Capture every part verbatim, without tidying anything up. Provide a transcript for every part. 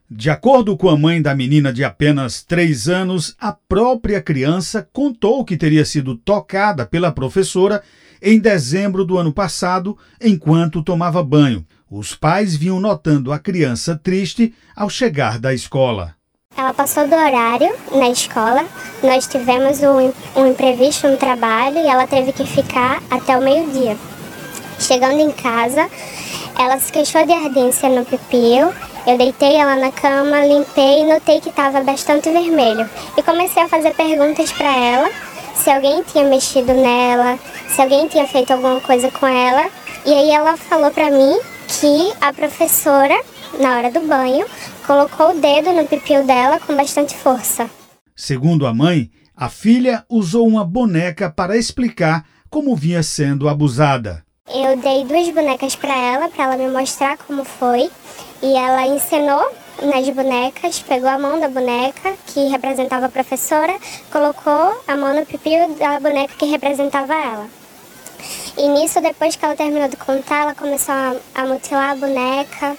De acordo com a mãe da menina de apenas três anos, a própria criança contou que teria sido tocada pela professora em dezembro do ano passado, enquanto tomava banho. Os pais vinham notando a criança triste ao chegar da escola. Ela passou do horário na escola, nós tivemos um, um imprevisto no trabalho e ela teve que ficar até o meio-dia. Chegando em casa, ela se queixou de ardência no pipio. Eu deitei ela na cama, limpei e notei que estava bastante vermelho. E comecei a fazer perguntas para ela, se alguém tinha mexido nela, se alguém tinha feito alguma coisa com ela. E aí ela falou para mim que a professora, na hora do banho, colocou o dedo no pipio dela com bastante força. Segundo a mãe, a filha usou uma boneca para explicar como vinha sendo abusada. Eu dei duas bonecas para ela, para ela me mostrar como foi. E ela encenou nas bonecas, pegou a mão da boneca, que representava a professora, colocou a mão no pipio da boneca que representava ela. E nisso, depois que ela terminou de contar, ela começou a, a mutilar a boneca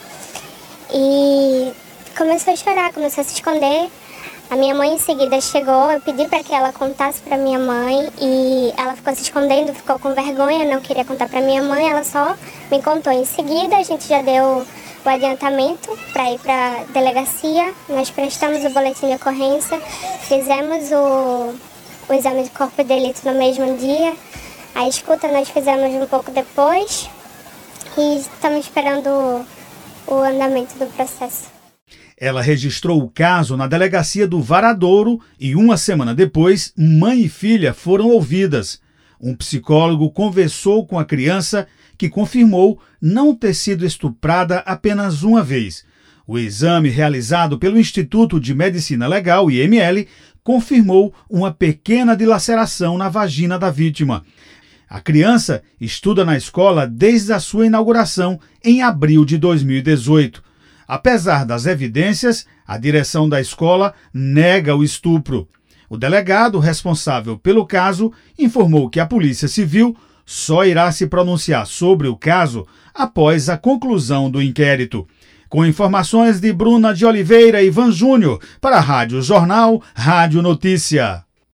e começou a chorar, começou a se esconder. A minha mãe em seguida chegou, eu pedi para que ela contasse para minha mãe e ela ficou se escondendo, ficou com vergonha, não queria contar para minha mãe, ela só me contou. Em seguida, a gente já deu o adiantamento para ir para a delegacia, nós prestamos o boletim de ocorrência, fizemos o, o exame de corpo de delito no mesmo dia, a escuta nós fizemos um pouco depois e estamos esperando o, o andamento do processo. Ela registrou o caso na delegacia do Varadouro e uma semana depois, mãe e filha foram ouvidas. Um psicólogo conversou com a criança, que confirmou não ter sido estuprada apenas uma vez. O exame realizado pelo Instituto de Medicina Legal, I M L, confirmou uma pequena dilaceração na vagina da vítima. A criança estuda na escola desde a sua inauguração em abril de dois mil e dezoito. Apesar das evidências, a direção da escola nega o estupro. O delegado responsável pelo caso informou que a Polícia Civil só irá se pronunciar sobre o caso após a conclusão do inquérito. Com informações de Bruna de Oliveira e Ivan Júnior, para a Rádio Jornal, Rádio Notícia.